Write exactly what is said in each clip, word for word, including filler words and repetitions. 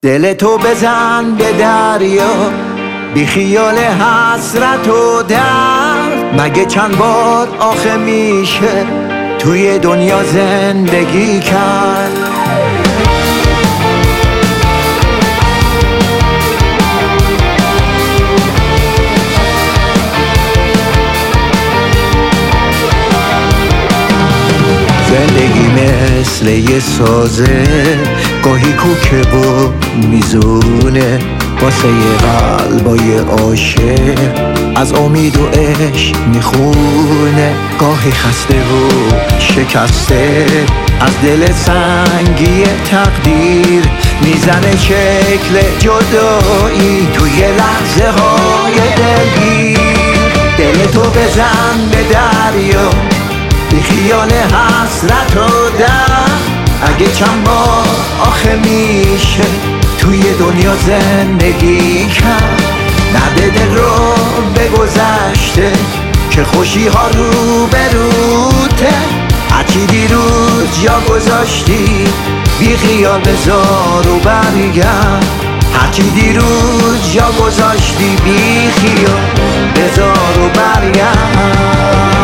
دل تو بزن به دریا، بی خیال حسرت و درد. مگه چند بار آخه میشه توی دنیا زندگی کرد؟ زندگی مثل یه سازه، گاهی کوکه و میزونه واسه یه قلبای عاشق، از امید و عشق میخونه. گاهی خسته و شکسته از دل سنگی تقدیر، میزنه شکل جدایی توی لحظه های دلگیر. دل تو بزن به دریا، بی خیال حسرت و درد. اگه چند بار آخه میشه توی دنیا زندگی کرد؟ نده دل رو به گذشته که خوشی ها رو بروته. هرچی دیروز جا گذاشتی بی خیال بذار و برگرد. هرچی دیروز جا گذاشتی بی خیال بذار و برگرد.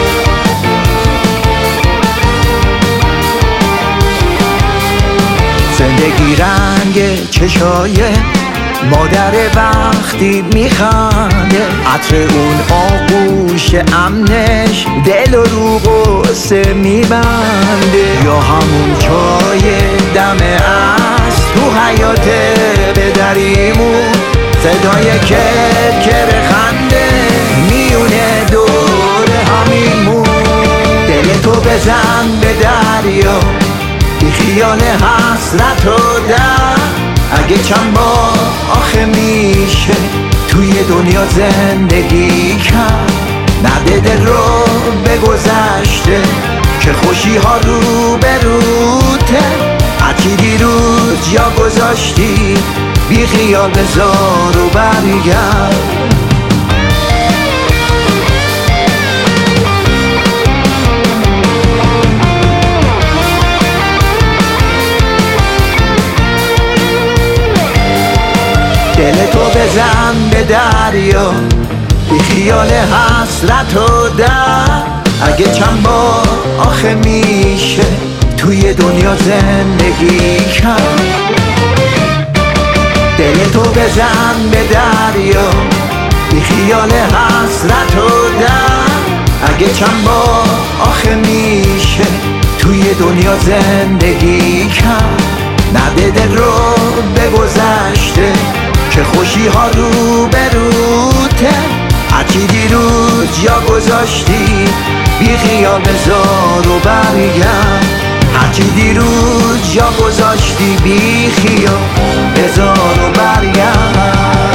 زندگی رنگ چشای مادر وقتی میخنده، عطر اون آغوش امنش دل و رو غصه میبنده. یا همون چای دم از تو حیات بدریمون، صدای کرکر خنده میونه دور همیمون. دل تو بزن به دریا، بی خیال حسرت و درد. اگه چند بار آخه میشه توی دنیا زندگی کرد؟ نده دل رو به گذشته که خوشی ها رو بروته. هرچی دیروز جا گذاشتی بی خیال بذار و برگرد. دل تو بزن به دریا، بی خیال حسرت و درد. اگه چند بار آخه میشه توی دنیا زندگی کرد؟ دل تو بزن به دریا، بی خیال حسرت و درد. اگه چند بار آخه میشه توی دنیا زندگی کرد؟ نده دل رو به گذشته که خوشی ها رو بروته. هرچی دیروز جا گذاشتی بی خیال بذار و برگرد. هرچی دیروز جا گذاشتی بی خیال بذار و برگرد.